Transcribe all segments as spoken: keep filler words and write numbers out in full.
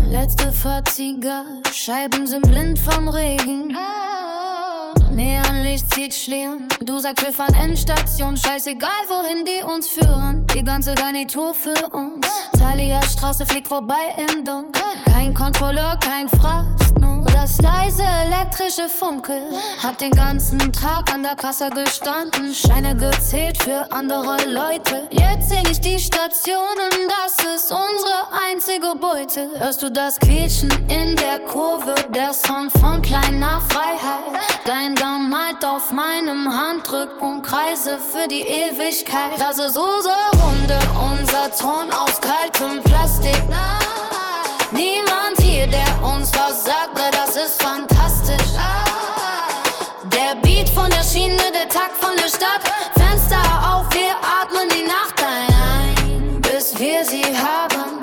Letzte Fahrzieher, Scheiben sind blind vom Regen. Neonlicht zieht Schlieren. Du sagst, wir fahren Endstation. Scheißegal, wohin die uns führen. Die ganze Garnitur für uns. Thalia Straße fliegt vorbei im Dunkel. Kein Kontrolleur, kein Frast, nur das leise elektrische Funkel. Hab den ganzen Tag an der Kasse gestanden, Scheine gezählt für andere Leute. Jetzt seh ich die Stationen, das ist unsere einzige Beute. Hörst du das Quietschen in der Kurve? Der Song von kleiner Freiheit. Dein Daumen malt auf meinem Handrück und Kreise für die Ewigkeit. Das ist unsere Runde, unser Thron aus kaltem Plastik. Niemand hier, der uns was sagt, das ist fantastisch. Der Beat von der Schiene, der Takt von der Stadt. Fenster auf, wir atmen die Nacht ein, bis wir sie haben.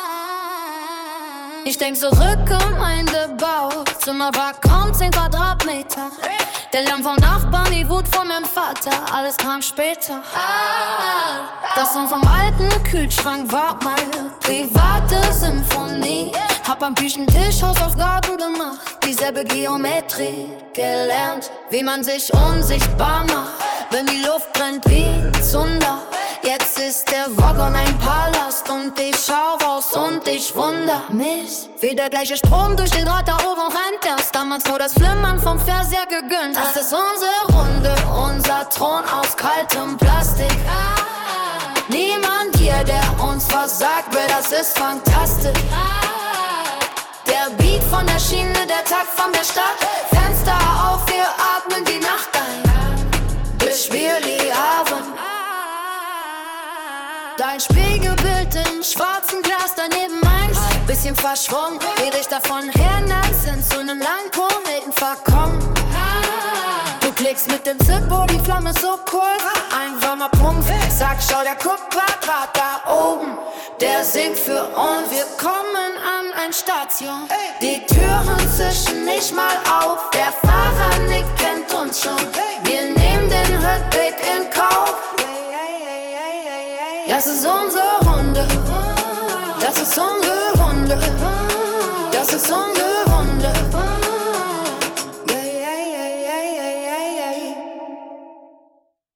Ich denk zurück um mein Bauzimmer war kaum zehn Quadratmeter. Der Lärm vom Nachbarn, die Wut von meinem Vater, alles kam später. Das Song vom alten Kühlschrank war meine private Symphonie. Hab am Küchentisch Hausaufgaben gemacht, dieselbe Geometrie gelernt, wie man sich unsichtbar macht, wenn die Luft brennt wie ein Zunder. Jetzt ist der Waggon ein Palast und ich schau raus und ich wunder mich, wie der gleiche Strom durch den Draht da oben rennt. Erst damals nur das Flimmern vom Fernseher gegönnt. Das ist unsere Runde, unser Thron aus kaltem Plastik. Niemand hier, der uns versagt, weil das ist fantastisch. Der Beat von der Schiene, der Takt von der Stadt. Fenster auf, wir atmen die Nacht ein, bis wir die haben. Dein Spiegelbild im schwarzen Glas, daneben meins, bisschen verschwommen, wie dich davon hernetzen, zu nem langen Kometen verkommen. Du klickst mit dem Zippo, die Flamme ist so cool, ein warmer Pump, sag, schau, der Kupferdraht da oben, der singt für uns. Wir kommen an ein Station, die Türen zischen nicht mal auf, der Fahrer nickt, kennt uns schon, wir nehmen den Rückweg in Kauf. Das ist unsere Runde, das ist unsere Runde.